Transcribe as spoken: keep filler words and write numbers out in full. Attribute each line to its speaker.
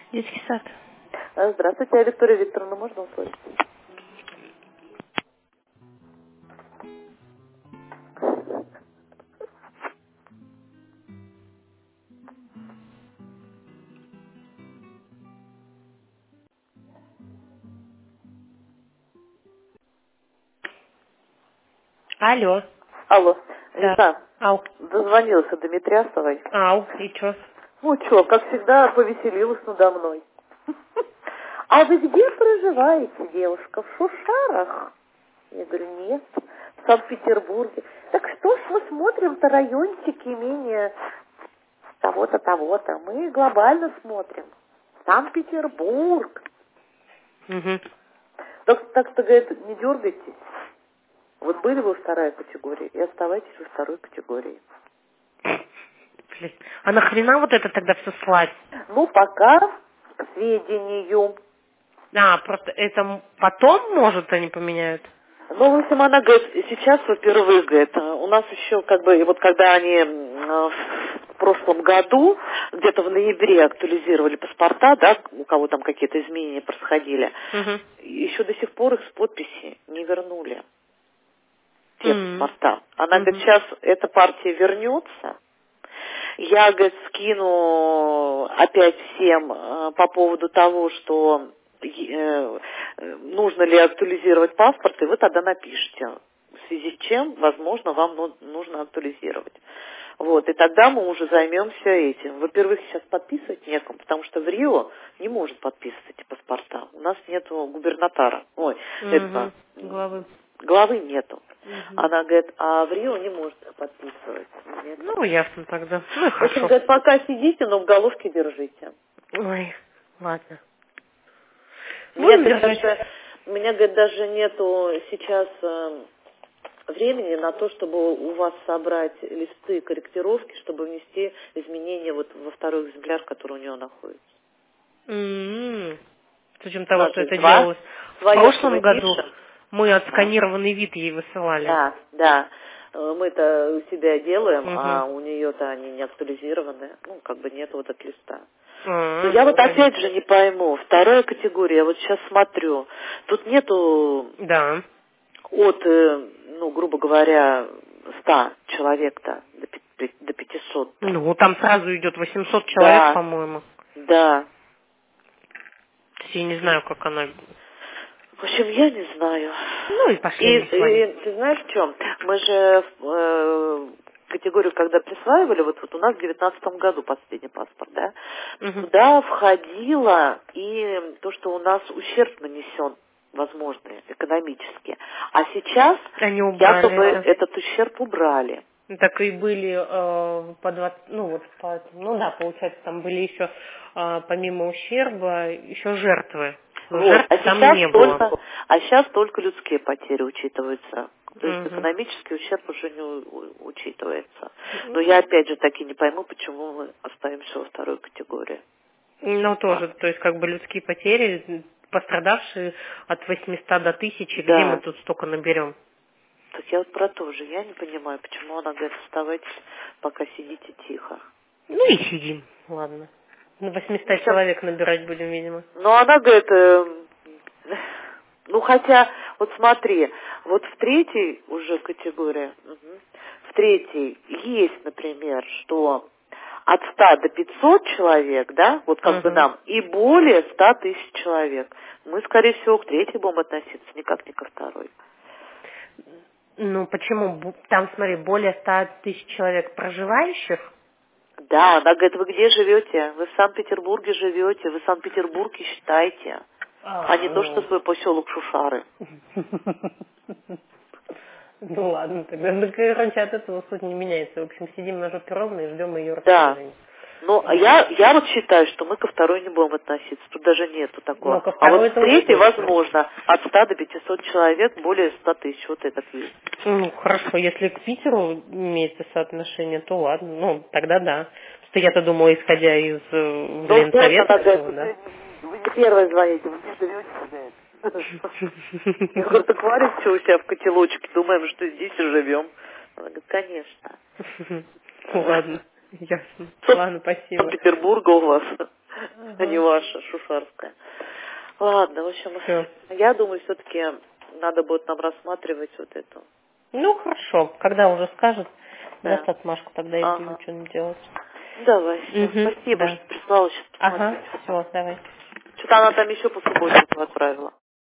Speaker 1: Детский сад.
Speaker 2: А, Здравствуйте, Виктория Викторовна, можно услышать?
Speaker 1: Алло.
Speaker 2: Алло,
Speaker 1: Да.
Speaker 2: Весна,
Speaker 1: Ау.
Speaker 2: дозвонился до Дмитриасовой.
Speaker 1: Ау. И чё?
Speaker 2: Ну чё, как всегда, повеселилась надо мной. А вы где проживаете, девушка? В Шушарах? Я говорю, нет, в Санкт-Петербурге. Так что ж мы смотрим-то райончики имения того-то, того-то. Мы глобально смотрим. Санкт-Петербург.
Speaker 1: Угу.
Speaker 2: Так, так-то, говорит, не дергайтесь. Вот были вы вторая категория, и оставайтесь во второй категории.
Speaker 1: Блин. А нахрена вот это тогда все слать?
Speaker 2: Ну, пока к сведению.
Speaker 1: А, просто это м- потом, может, они поменяют?
Speaker 2: Ну, в общем, она говорит, сейчас, во-первых, говорит, у нас еще, как бы, и вот когда они м, в прошлом году, где-то в ноябре актуализировали паспорта, да, у кого там какие-то изменения происходили,
Speaker 1: Угу.
Speaker 2: еще до сих пор их с подписи не вернули, те
Speaker 1: М.
Speaker 2: паспорта. Она говорит,
Speaker 1: Мгм.
Speaker 2: сейчас эта партия вернется, я, говорит, скину опять всем э, по поводу того, что э, э, нужно ли актуализировать паспорт, и вы тогда напишите, в связи с чем, возможно, вам ну- нужно актуализировать. Вот, и тогда мы уже займемся этим. Во-первых, сейчас подписывать некому, потому что в Рио не может подписывать эти паспорта. У нас нету губернатора. Ой, это,
Speaker 1: Угу. Главы.
Speaker 2: главы нету.
Speaker 1: Угу.
Speaker 2: Она говорит, а в Рио не может их подписывать. Нет.
Speaker 1: Ну, ясно тогда. Ну и
Speaker 2: В общем,
Speaker 1: хорошо.
Speaker 2: говорит, пока сидите, но в головке держите.
Speaker 1: Ой, ладно.
Speaker 2: У меня,
Speaker 1: Будем
Speaker 2: говорит,
Speaker 1: держать.
Speaker 2: даже, у меня, говорит, даже нету сейчас э, времени на то, чтобы у вас собрать листы корректировки, чтобы внести изменения вот во второй экземпляр, который у нее находится.
Speaker 1: М-м. С учетом
Speaker 2: У
Speaker 1: того,
Speaker 2: нас
Speaker 1: что
Speaker 2: же
Speaker 1: это
Speaker 2: два.
Speaker 1: делалось в
Speaker 2: Свое же
Speaker 1: прошлом
Speaker 2: мы
Speaker 1: году,
Speaker 2: пишем.
Speaker 1: мы
Speaker 2: Да,
Speaker 1: отсканированный вид ей высылали.
Speaker 2: да. да. Э, Мы-то у себя делаем,
Speaker 1: Угу.
Speaker 2: а у нее-то они не актуализированы. Ну, как бы нет вот этого листа. Но
Speaker 1: А,
Speaker 2: я вот
Speaker 1: понятно.
Speaker 2: опять же не пойму. Вторая категория, я вот сейчас смотрю. Тут нету
Speaker 1: Да.
Speaker 2: от, э, ну, грубо говоря, ста человек-то до пи- пи- до пятисот.
Speaker 1: Ну, там сразу идет восемьсот человек,
Speaker 2: Да,
Speaker 1: по-моему.
Speaker 2: да.
Speaker 1: То есть я не знаю, как она...
Speaker 2: В общем, я не знаю.
Speaker 1: Ну и пошли
Speaker 2: И,
Speaker 1: они с вами.
Speaker 2: и ты знаешь в чем? Мы же э, категорию, когда присваивали, вот, вот у нас в девятнадцатом году последний паспорт, да,
Speaker 1: Угу.
Speaker 2: туда входило и то, что у нас ущерб нанесен, возможный, экономически. А сейчас
Speaker 1: Они убрали
Speaker 2: якобы
Speaker 1: это.
Speaker 2: этот ущерб убрали.
Speaker 1: Так и были э, по двадцать, ну вот, по, ну да, получается, там были еще, э, помимо ущерба, еще жертвы. Но
Speaker 2: Вот.
Speaker 1: жертв
Speaker 2: А
Speaker 1: там
Speaker 2: сейчас
Speaker 1: не было.
Speaker 2: только, а сейчас только людские потери учитываются. То есть
Speaker 1: Угу.
Speaker 2: экономический ущерб уже не у- у- учитывается. Но я опять же таки не пойму, почему мы остаемся во второй категории.
Speaker 1: Ну,
Speaker 2: А,
Speaker 1: тоже, то есть, как бы людские потери, пострадавшие от восьмисот до тысячи, где мы
Speaker 2: да.
Speaker 1: тут столько наберем?
Speaker 2: Так я вот про то же. Я не понимаю, почему она говорит, оставайтесь, пока сидите тихо.
Speaker 1: Ну и сидим, ладно. На восемьсот
Speaker 2: Ну, сейчас-
Speaker 1: человек набирать будем, видимо.
Speaker 2: ну, она говорит, э, ну, хотя, вот смотри, вот в третьей уже категории, мгм, в третьей есть, например, что от ста до пятисот человек, да, вот как бы
Speaker 1: Угу.
Speaker 2: нам, и более ста тысяч человек. Мы, скорее всего, к третьей будем относиться, никак не ко второй.
Speaker 1: Ну, почему? Бу- Там, смотри, более ста тысяч человек проживающих.
Speaker 2: Да, она говорит, вы где живете? Вы в Санкт-Петербурге живете, вы Санкт-Петербурге считайте, а не
Speaker 1: А,
Speaker 2: то, что
Speaker 1: ну.
Speaker 2: свой поселок Шушары.
Speaker 1: Ну ладно, тогда, ну, короче, от этого суть не меняется. В общем, сидим на жопе ровно и ждем ее
Speaker 2: Да.
Speaker 1: распоряжения.
Speaker 2: Ну, а я, я вот считаю, что мы ко второй не будем относиться. Тут даже нету
Speaker 1: Но
Speaker 2: такого.
Speaker 1: ко
Speaker 2: А вот
Speaker 1: второй
Speaker 2: с
Speaker 1: это уже
Speaker 2: третьей
Speaker 1: точно.
Speaker 2: возможно. От ста до пятисот человек, более ста тысяч. Вот этот есть.
Speaker 1: Ну, хорошо, если к Питеру имеется соотношение, то ладно. Ну, тогда да. Что я-то думала, исходя из э,
Speaker 2: Ну,
Speaker 1: блин,
Speaker 2: вот
Speaker 1: совета
Speaker 2: она говорит,
Speaker 1: всего,
Speaker 2: вы
Speaker 1: да?
Speaker 2: сегодня- вы не первая звоните, вы не живете, говорит. Я говорю, так варим что у себя в котелочке, думаем, что здесь и живем. Она говорит, конечно.
Speaker 1: Ладно, ясно.
Speaker 2: Собственно,
Speaker 1: Ладно, спасибо.
Speaker 2: Петербурга у вас. а не ваша, шушарская. Ладно, в общем,
Speaker 1: Всё.
Speaker 2: я думаю, все-таки надо будет нам рассматривать вот эту.
Speaker 1: Ну, хорошо. Когда уже скажет,
Speaker 2: Да.
Speaker 1: даст отмашку, тогда и
Speaker 2: Ага.
Speaker 1: будем что-нибудь делать.
Speaker 2: Давай, всё.
Speaker 1: Мгм,
Speaker 2: Спасибо,
Speaker 1: да.
Speaker 2: что прислала, сейчас
Speaker 1: Ага,
Speaker 2: посмотрю.
Speaker 1: все, давай.
Speaker 2: Что-то она там еще по субботнику отправила.